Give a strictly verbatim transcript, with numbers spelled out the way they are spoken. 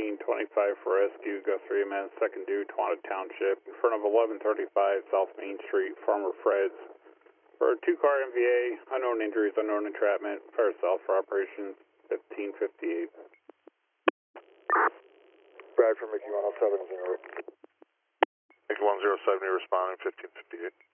fifteen twenty-five for rescue, go three minutes, second due, Tawanda Township, in front of eleven thirty-five South Main Street, Farmer Fred's. For a two-car M V A, unknown injuries, unknown entrapment, fire south for operations fifteen fifty-eight. Brad from Mickey one oh seven, zero. Mickey one oh seven, you're responding fifteen fifty-eight.